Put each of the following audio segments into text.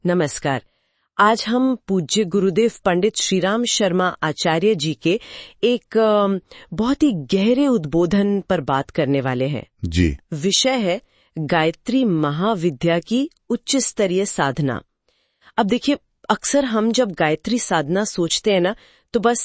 नमस्कार। आज हम पूज्य गुरुदेव पंडित श्रीराम शर्मा आचार्य जी के एक बहुत ही गहरे उद्बोधन पर बात करने वाले हैं। जी। विषय है गायत्री महाविद्या की उच्च स्तरीय साधना। अब देखिए, अक्सर हम जब गायत्री साधना सोचते हैं ना, तो बस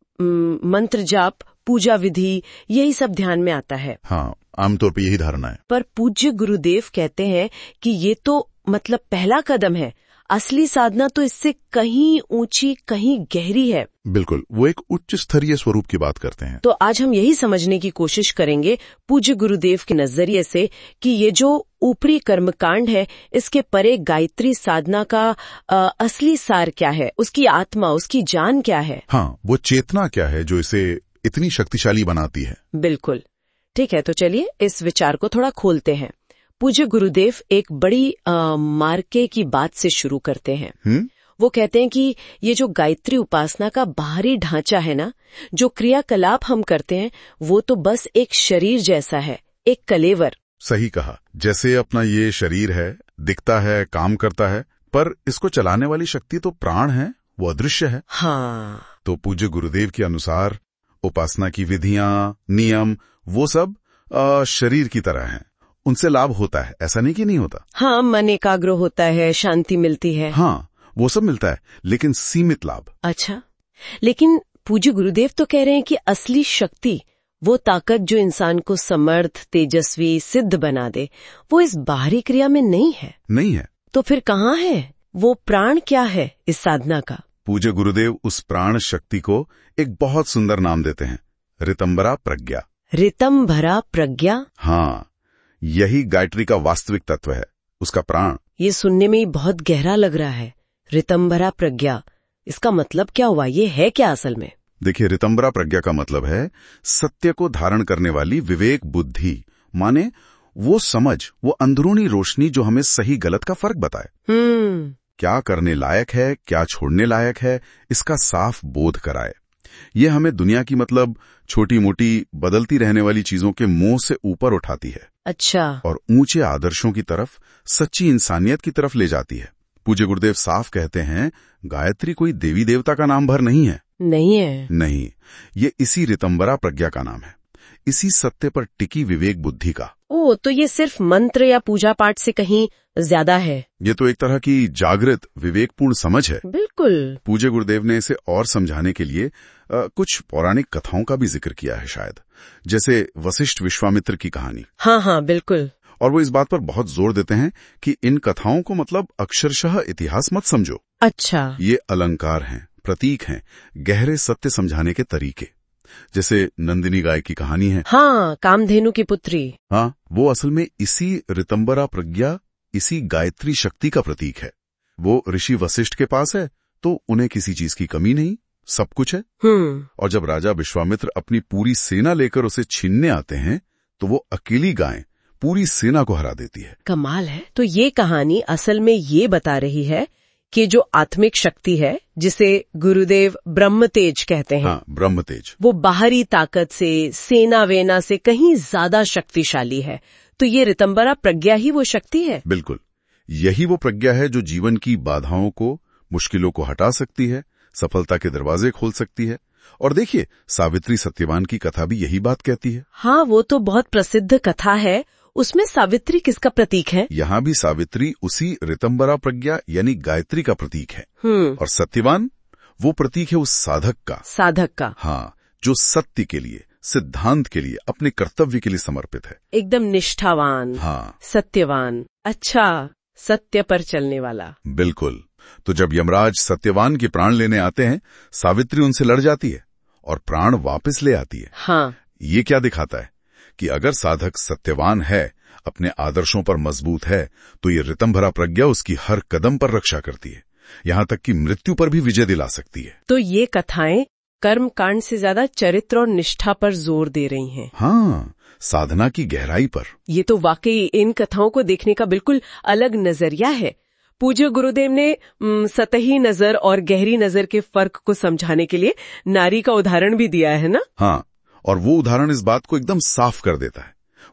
मंत्र जाप, पूजा विधि, यही सब ध्यान में आता है। हाँ, आमतौर पे यही धारणा है। पर पूज्य गुरुदेव कहते हैं कि ये तो मतलब पहला कदम है। असली साधना तो इससे कहीं ऊंची, कहीं गहरी है। बिल्कुल, वो एक उच्च स्तरीय स्वरूप की बात करते हैं। तो आज हम यही समझने की कोशिश करेंगे पूज्य गुरुदेव के नजरिए से कि ये जो ऊपरी कर्मकांड है, इसके परे गायत्री साधना का असली सार क्या है, उसकी आत्मा, उसकी जान क्या है। हाँ, वो चेतना क्या है जो इसे इतनी शक्तिशाली बनाती है। बिल्कुल ठीक है, तो चलिए इस विचार को थोड़ा खोलते हैं। पूज्य गुरुदेव एक बड़ी मार्के की बात से शुरू करते हैं। वो कहते हैं कि ये जो गायत्री उपासना का बाहरी ढांचा है ना, जो क्रियाकलाप हम करते हैं, वो तो बस एक शरीर जैसा है, एक कलेवर। सही कहा। जैसे अपना ये शरीर है, दिखता है, काम करता है, पर इसको चलाने वाली शक्ति तो प्राण है, वो अदृश्य है। हाँ। तो पूज्य गुरुदेव के अनुसार उपासना की विधियां, नियम, वो सब शरीर की तरह हैं। उनसे लाभ होता है, ऐसा नहीं कि नहीं होता। हाँ, मन एकाग्र होता है, शांति मिलती है। हाँ, वो सब मिलता है, लेकिन सीमित लाभ। अच्छा, लेकिन पूज्य गुरुदेव तो कह रहे हैं कि असली शक्ति, वो ताकत जो इंसान को समर्थ, तेजस्वी, सिद्ध बना दे, वो इस बाहरी क्रिया में नहीं है। नहीं है। तो फिर कहाँ है वो प्राण, क्या है इस साधना का? पूज्य गुरुदेव उस प्राण शक्ति को एक बहुत सुंदर नाम देते हैं, ऋतंबरा प्रज्ञा। ऋतंबरा प्रज्ञा? हाँ, यही गायत्री का वास्तविक तत्व है, उसका प्राण। ये सुनने में ही बहुत गहरा लग रहा है। ऋतंबरा प्रज्ञा, इसका मतलब क्या हुआ? ये है क्या असल में? देखिए, ऋतंबरा प्रज्ञा का मतलब है सत्य को धारण करने वाली विवेक बुद्धि, माने वो समझ, वो अंदरूनी रोशनी जो हमें सही गलत का फर्क बताए। क्या करने लायक है, क्या छोड़ने लायक है, इसका साफ बोध कराए। ये हमें दुनिया की मतलब छोटी मोटी बदलती रहने वाली चीजों के मोह से ऊपर उठाती है। अच्छा। और ऊंचे आदर्शों की तरफ, सच्ची इंसानियत की तरफ ले जाती है। पूज्य गुरुदेव साफ कहते हैं, गायत्री कोई देवी देवता का नाम भर नहीं है। नहीं है। नहीं, ये इसी ऋतंबरा प्रज्ञा का नाम है, इसी सत्य पर टिकी विवेक बुद्धि का। ओ, तो ये सिर्फ मंत्र या पूजा पाठ से कहीं ज्यादा है। ये तो एक तरह की जागृत विवेकपूर्ण समझ है। बिल्कुल। पूज्य गुरुदेव ने इसे और समझाने के लिए कुछ पौराणिक कथाओं का भी जिक्र किया है, शायद जैसे वशिष्ठ विश्वामित्र की कहानी। हाँ, बिल्कुल। और वो इस बात पर बहुत जोर देते हैं कि इन कथाओं को मतलब अक्षरशः इतिहास मत समझो। अच्छा। ये अलंकार हैं, प्रतीक हैं, गहरे सत्य समझाने के तरीके। जैसे नंदिनी गाय की कहानी है। हाँ, कामधेनु की पुत्री। हाँ, वो असल में इसी ऋतंबरा प्रज्ञा, इसी गायत्री शक्ति का प्रतीक है। वो ऋषि वशिष्ठ के पास है तो उन्हें किसी चीज की कमी नहीं, सब कुछ है। और जब राजा विश्वामित्र अपनी पूरी सेना लेकर उसे छीनने आते हैं, तो वो अकेली गाय पूरी सेना को हरा देती है। कमाल है। तो ये कहानी असल में ये बता रही है कि जो आत्मिक शक्ति है, जिसे गुरुदेव ब्रह्म तेज कहते हैं। हाँ, ब्रह्म तेज। वो बाहरी ताकत से, सेना वेना से कहीं ज्यादा शक्तिशाली है। तो ये ऋतंबरा प्रज्ञा ही वो शक्ति है। बिल्कुल, यही वो प्रज्ञा है जो जीवन की बाधाओं को, मुश्किलों को हटा सकती है, सफलता के दरवाजे खोल सकती है। और देखिए, सावित्री सत्यवान की कथा भी यही बात कहती है। हाँ, वो तो बहुत प्रसिद्ध कथा है। उसमें सावित्री किसका प्रतीक है? यहाँ भी सावित्री उसी ऋतंबरा प्रज्ञा यानी गायत्री का प्रतीक है। और सत्यवान वो प्रतीक है उस साधक का। हाँ, जो सत्य के लिए, सिद्धांत के लिए, अपने कर्तव्य के लिए समर्पित है। एकदम निष्ठावान। हाँ, सत्यवान। अच्छा, सत्य पर चलने वाला। बिल्कुल। तो जब यमराज सत्यवान के प्राण लेने आते हैं, सावित्री उनसे लड़ जाती है और प्राण वापस ले आती है। हाँ। ये क्या दिखाता है कि अगर साधक सत्यवान है, अपने आदर्शों पर मजबूत है, तो ये ऋतंभरा प्रज्ञा उसकी हर कदम पर रक्षा करती है, यहाँ तक कि मृत्यु पर भी विजय दिला सकती है। तो ये कथाएं कर्म कांड से ज्यादा चरित्र और निष्ठा पर जोर दे रही हैं। हाँ, साधना की गहराई पर। ये तो वाकई इन कथाओं को देखने का बिल्कुल अलग नजरिया है। पूज्य गुरुदेव ने सतही नजर और गहरी नजर के फर्क को समझाने के लिए नारी का उदाहरण भी दिया है ना। हाँ, और वो उदाहरण इस बात को एकदम साफ कर देता है।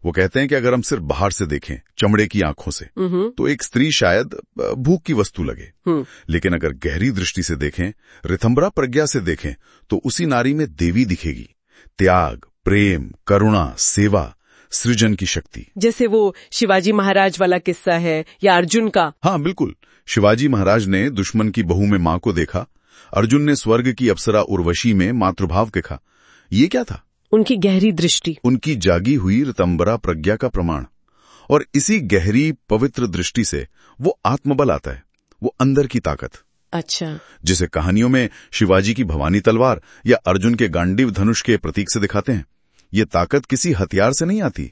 वो कहते हैं कि अगर हम सिर्फ बाहर से देखें, चमड़े की आंखों से, तो एक स्त्री शायद भूख की वस्तु लगे, लेकिन अगर गहरी दृष्टि से देखें, ऋतंभरा प्रज्ञा से देखें, तो उसी नारी में देवी दिखेगी। त्याग, प्रेम, करुणा, सेवा, सृजन की शक्ति। जैसे वो शिवाजी महाराज वाला किस्सा है, या अर्जुन का। हाँ बिल्कुल। शिवाजी महाराज ने दुश्मन की बहू में मां को देखा, अर्जुन ने स्वर्ग की अप्सरा उर्वशी में मातृभाव देखा। ये क्या था? उनकी गहरी दृष्टि, उनकी जागी हुई ऋतंभरा प्रज्ञा का प्रमाण। और इसी गहरी पवित्र दृष्टि से वो आत्मबल आता है, वो अंदर की ताकत। अच्छा। जिसे कहानियों में शिवाजी की भवानी तलवार या अर्जुन के गांडीव धनुष के प्रतीक से दिखाते हैं। ये ताकत किसी हथियार से नहीं आती।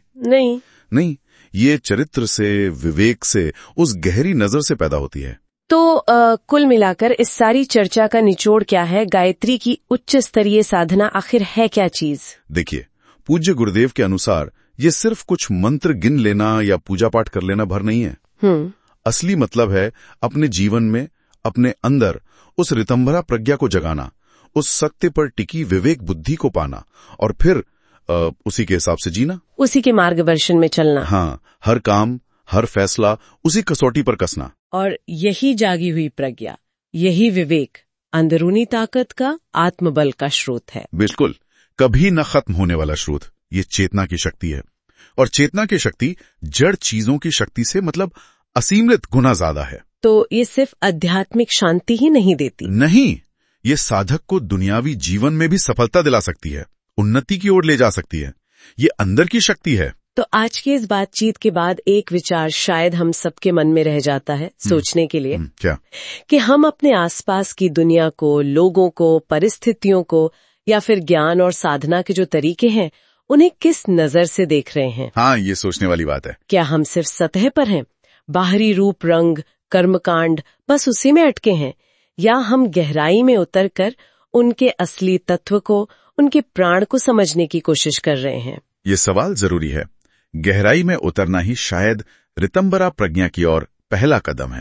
नहीं, ये चरित्र से, विवेक से, उस गहरी नजर से पैदा होती है। तो कुल मिलाकर इस सारी चर्चा का निचोड़ क्या है? गायत्री की उच्च स्तरीय साधना आखिर है क्या चीज? देखिए, पूज्य गुरुदेव के अनुसार ये सिर्फ कुछ मंत्र गिन लेना या पूजा पाठ कर लेना भर नहीं है। असली मतलब है अपने जीवन में, अपने अंदर उस ऋतंभरा प्रज्ञा को जगाना, उस सत्य पर टिकी विवेक बुद्धि को पाना और फिर उसी के हिसाब से जीना, उसी के मार्गदर्शन में चलना। हाँ, हर काम, हर फैसला उसी कसौटी पर कसना। और यही जागी हुई प्रज्ञा, यही विवेक, अंदरूनी ताकत का, आत्मबल का स्रोत है। बिल्कुल, कभी न खत्म होने वाला स्रोत ये चेतना की शक्ति है। और चेतना की शक्ति जड़ चीजों की शक्ति से मतलब असीमित गुना ज्यादा है। तो ये सिर्फ आध्यात्मिक शांति ही नहीं देती? नहीं, ये साधक को दुनियावी जीवन में भी सफलता दिला सकती है, उन्नति की ओर ले जा सकती है। ये अंदर की शक्ति है। तो आज की इस बातचीत के बाद एक विचार शायद हम सबके मन में रह जाता है सोचने के लिए। क्या? कि हम अपने आसपास की दुनिया को, लोगों को, परिस्थितियों को, या फिर ज्ञान और साधना के जो तरीके हैं, उन्हें किस नजर से देख रहे हैं? हाँ, ये सोचने वाली बात है। क्या हम सिर्फ सतह पर हैं, बाहरी रूप, रंग, कर्मकांड, बस उसी में अटके हैं, या हम गहराई में उतरकर उनके असली तत्व को, उनके प्राण को समझने की कोशिश कर रहे हैं? ये सवाल जरूरी है। गहराई में उतरना ही शायद ऋतंभरा प्रज्ञा की ओर पहला कदम है।